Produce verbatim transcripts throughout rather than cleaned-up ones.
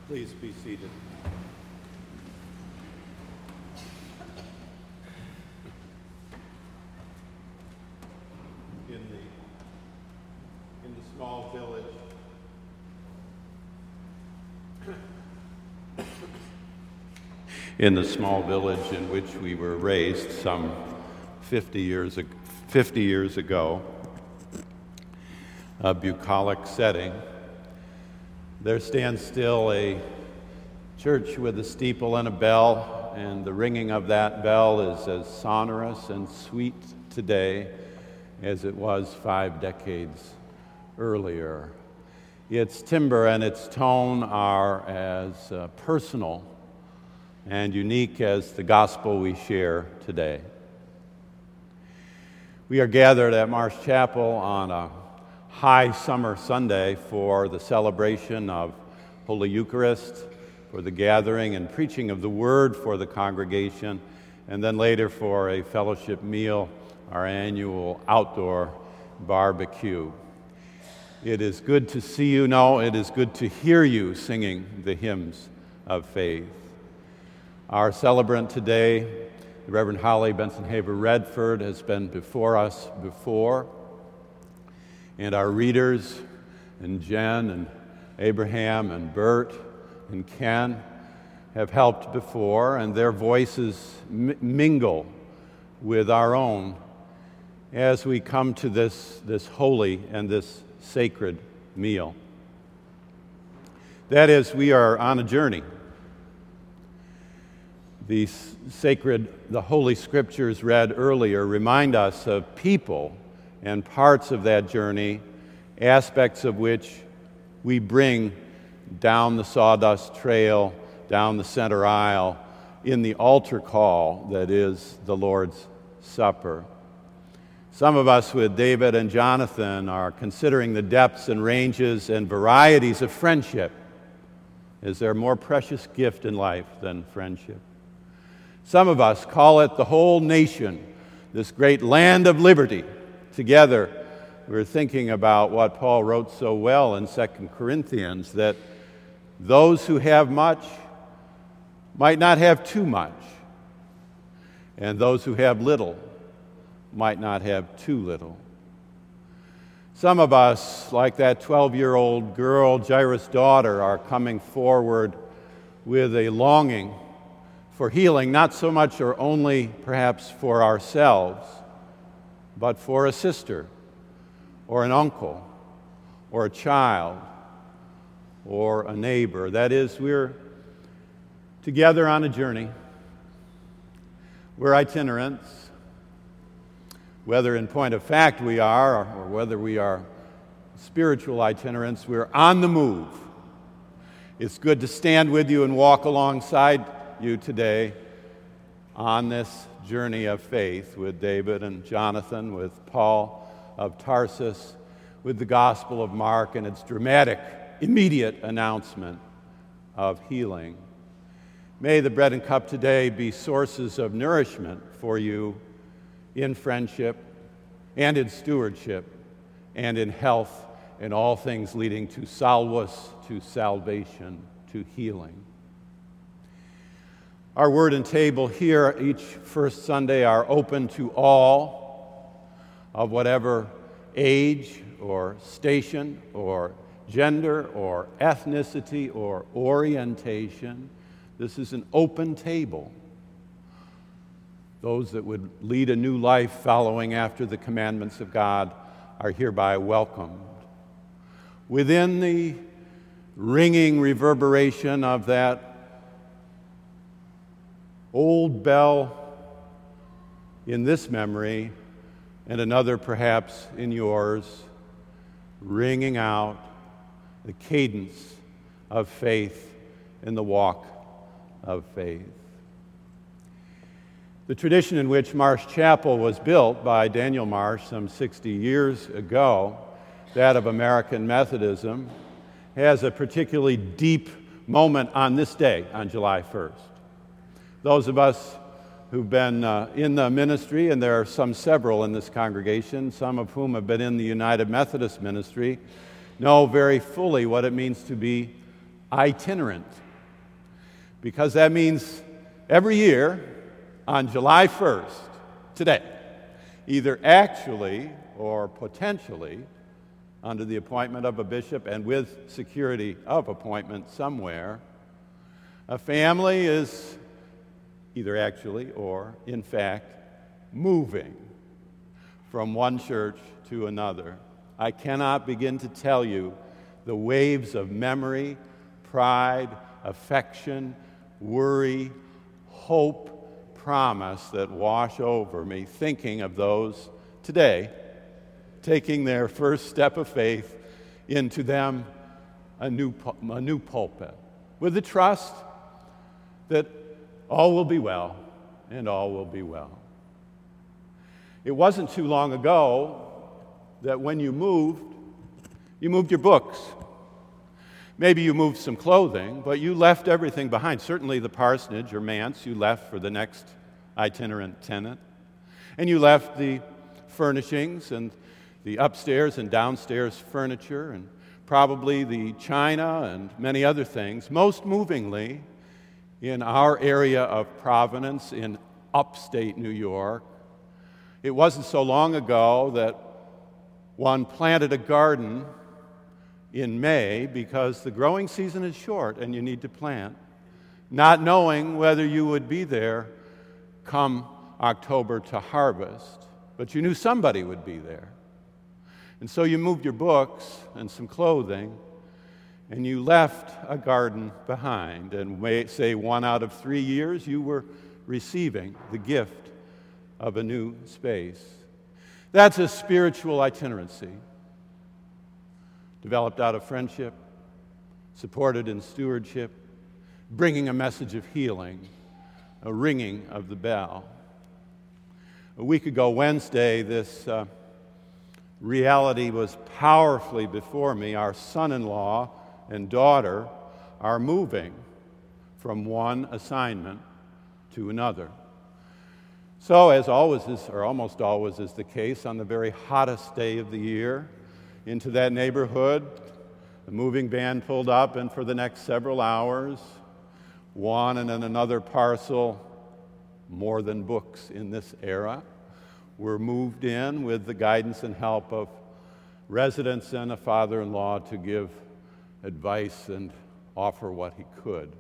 Please be seated. In the, in the small village, in the small village in which we were raised some fifty years, fifty years ago, a bucolic setting, there stands still a church with a steeple and a bell, and the ringing of that bell is as sonorous and sweet today as it was five decades earlier. Its timbre and its tone are as uh, personal and unique as the gospel we share today. We are gathered at Marsh Chapel on a high summer Sunday for the celebration of Holy Eucharist, for the gathering and preaching of the Word for the congregation, and then later for a fellowship meal, our annual outdoor barbecue. It is good to see you now. It is good to hear you singing the hymns of faith. Our celebrant today, the Reverend Holly Benson-Haver Redford, has been before us before. And our readers, and Jen, and Abraham, and Bert, and Ken, have helped before, and their voices m- mingle with our own as we come to this, this holy and this sacred meal. That is, we are on a journey. The sacred, the Holy Scriptures read earlier remind us of people and parts of that journey, aspects of which we bring down the sawdust trail, down the center aisle, in the altar call that is the Lord's Supper. Some of us with David and Jonathan are considering the depths and ranges and varieties of friendship. Is there a more precious gift in life than friendship? Some of us call it the whole nation, this great land of liberty. Together, we're thinking about what Paul wrote so well in Second Corinthians, that those who have much might not have too much, and those who have little might not have too little. Some of us, like that twelve-year-old girl, Jairus' daughter, are coming forward with a longing for healing, not so much or only perhaps for ourselves, but for a sister, or an uncle, or a child, or a neighbor. That is, we're together on a journey. We're itinerants. Whether in point of fact we are, or whether we are spiritual itinerants, we're on the move. It's good to stand with you and walk alongside you today on this journey of faith with David and Jonathan, with Paul of Tarsus, with the Gospel of Mark and its dramatic, immediate announcement of healing. May the bread and cup today be sources of nourishment for you in friendship and in stewardship and in health and all things leading to salvus, to salvation, to healing. Our word and table here each first Sunday are open to all of whatever age or station or gender or ethnicity or orientation. This is an open table. Those that would lead a new life following after the commandments of God are hereby welcomed. Within the ringing reverberation of that old bell in this memory, and another perhaps in yours, ringing out the cadence of faith in the walk of faith. The tradition in which Marsh Chapel was built by Daniel Marsh some sixty years ago, that of American Methodism, has a particularly deep moment on this day, on July first. Those of us who've been uh, in the ministry, and there are some several in this congregation, some of whom have been in the United Methodist ministry, know very fully what it means to be itinerant, because that means every year on July first, today, either actually or potentially under the appointment of a bishop and with security of appointment somewhere, a family is either actually or in fact moving from one church to another. I cannot begin to tell you the waves of memory, pride, affection, worry, hope, promise that wash over me, thinking of those today taking their first step of faith into them a new, a new pulpit, with the trust that all will be well and all will be well. It wasn't too long ago that when you moved, you moved your books. Maybe you moved some clothing, but you left everything behind. Certainly the parsonage or manse you left for the next itinerant tenant. And you left the furnishings and the upstairs and downstairs furniture and probably the china and many other things. Most movingly, in our area of provenance in upstate New York, it wasn't so long ago that one planted a garden in May because the growing season is short and you need to plant, not knowing whether you would be there come October to harvest, but you knew somebody would be there. And so you moved your books and some clothing, and you left a garden behind. And may say one out of three years, you were receiving the gift of a new space. That's a spiritual itinerancy, developed out of friendship, supported in stewardship, bringing a message of healing, a ringing of the bell. A week ago Wednesday, this uh, reality was powerfully before me. Our son-in-law and daughter are moving from one assignment to another. So, as always is, or almost always is the case, on the very hottest day of the year, into that neighborhood, the moving van pulled up, and for the next several hours, one and then another parcel, more than books in this era, were moved in with the guidance and help of residents and a father-in-law to give advice and offer what he could.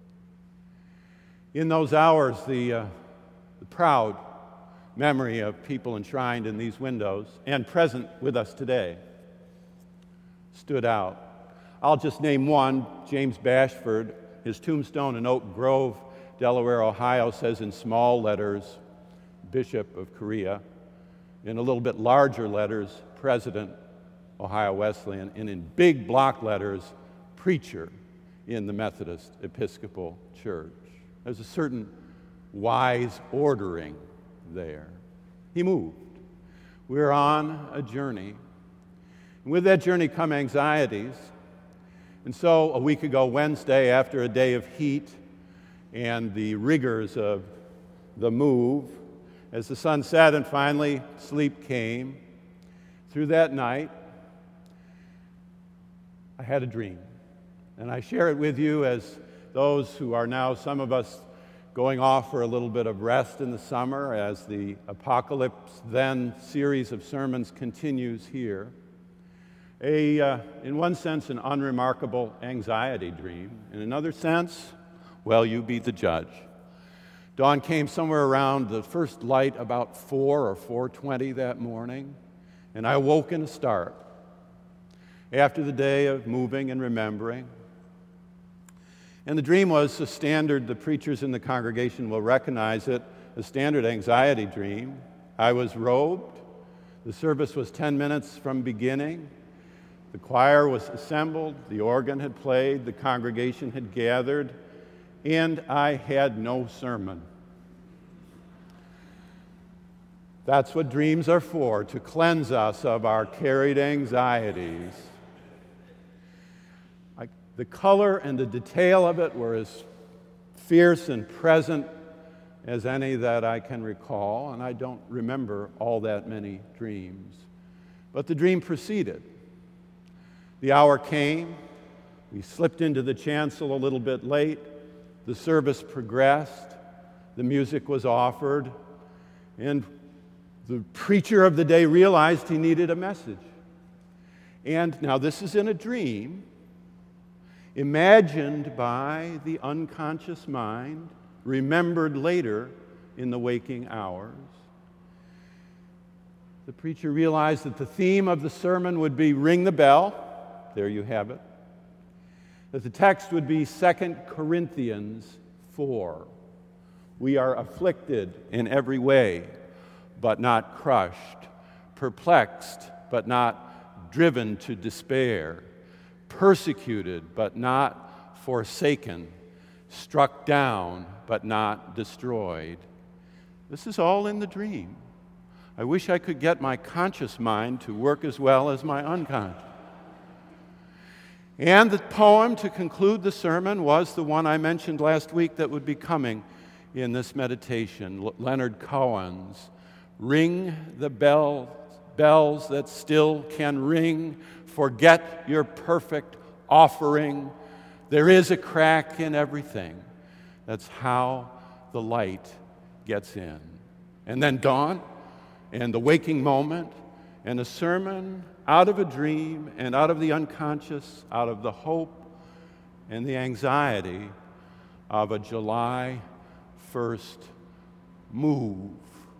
In those hours, the, uh, the proud memory of people enshrined in these windows and present with us today stood out. I'll just name one, James Bashford. His tombstone in Oak Grove, Delaware, Ohio, says in small letters, Bishop of Korea, in a little bit larger letters, President, Ohio Wesleyan, and in big block letters, Preacher in the Methodist Episcopal Church. There's a certain wise ordering there. He moved. We're on a journey. And with that journey come anxieties. And so a week ago Wednesday, after a day of heat and the rigors of the move, as the sun set and finally sleep came, through that night, I had a dream. And I share it with you as those who are now, some of us, going off for a little bit of rest in the summer as the Apocalypse Then series of sermons continues here. A, uh, in one sense, an unremarkable anxiety dream. In another sense, well, you be the judge. Dawn came somewhere around the first light about four or four twenty that morning, and I woke in a start after the day of moving and remembering. And the dream was a standard, the preachers in the congregation will recognize it, a standard anxiety dream. I was robed. The service was ten minutes from beginning. The choir was assembled, the organ had played, the congregation had gathered, and I had no sermon. That's what dreams are for, to cleanse us of our carried anxieties. I, the color and the detail of it were as fierce and present as any that I can recall, and I don't remember all that many dreams. But the dream proceeded. The hour came, We slipped into the chancel a little bit late. The service progressed. The music was offered. And the preacher of the day realized he needed a message. And now this is in a dream, imagined by the unconscious mind, remembered later in the waking hours. The preacher realized that the theme of the sermon would be ring the bell. There you have it. That the text would be Second Corinthians four. We are afflicted in every way, but not crushed, perplexed, but not driven to despair, persecuted, but not forsaken, struck down, but not destroyed. This is all in the dream. I wish I could get my conscious mind to work as well as my unconscious. And the poem to conclude the sermon was the one I mentioned last week that would be coming in this meditation, Leonard Cohen's Ring the Bells, bells that still can ring, forget your perfect offering. There is a crack in everything. That's how the light gets in. And then dawn, and the waking moment, and a sermon out of a dream, and out of the unconscious, out of the hope and the anxiety of a July first move.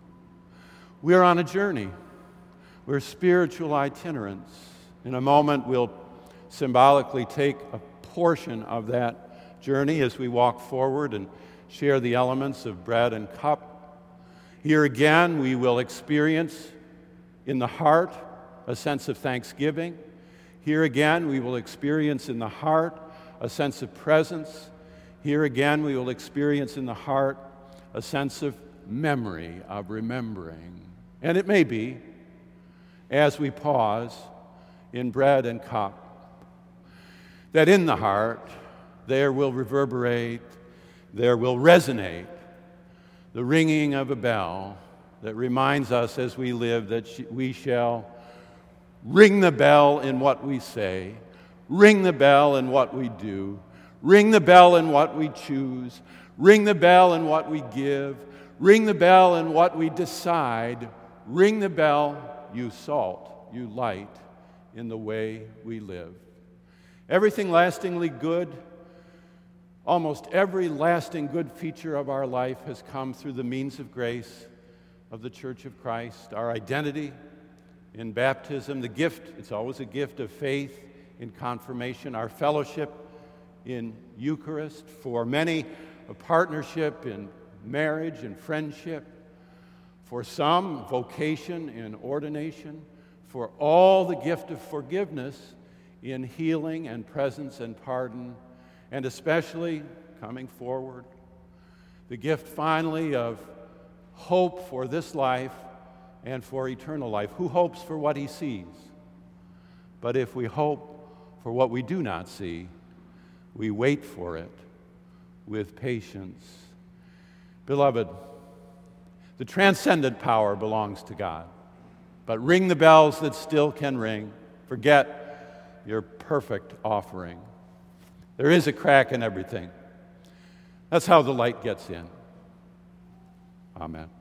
We're on a journey. We're spiritual itinerants. In a moment, we'll symbolically take a portion of that journey as we walk forward and share the elements of bread and cup. Here again, we will experience in the heart a sense of thanksgiving. Here again, we will experience in the heart a sense of presence. Here again, we will experience in the heart a sense of memory, of remembering. And it may be, as we pause in bread and cup, that in the heart there will reverberate, there will resonate the ringing of a bell that reminds us as we live that we shall ring the bell in what we say, ring the bell in what we do, ring the bell in what we choose, ring the bell in what we give, ring the bell in what we decide, ring the bell, you salt, you light, in the way we live. Everything lastingly good, almost every lasting good feature of our life has come through the means of grace of the Church of Christ. Our identity in baptism, the gift, it's always a gift of faith in confirmation, our fellowship in Eucharist, for many a partnership in marriage and friendship, for some vocation in ordination, for all the gift of forgiveness in healing and presence and pardon, and especially coming forward, the gift finally of hope for this life and for eternal life. Who hopes for what he sees? But if we hope for what we do not see, we wait for it with patience. Beloved, the transcendent power belongs to God. But ring the bells that still can ring. Forget your perfect offering. There is a crack in everything. That's how the light gets in. Amen.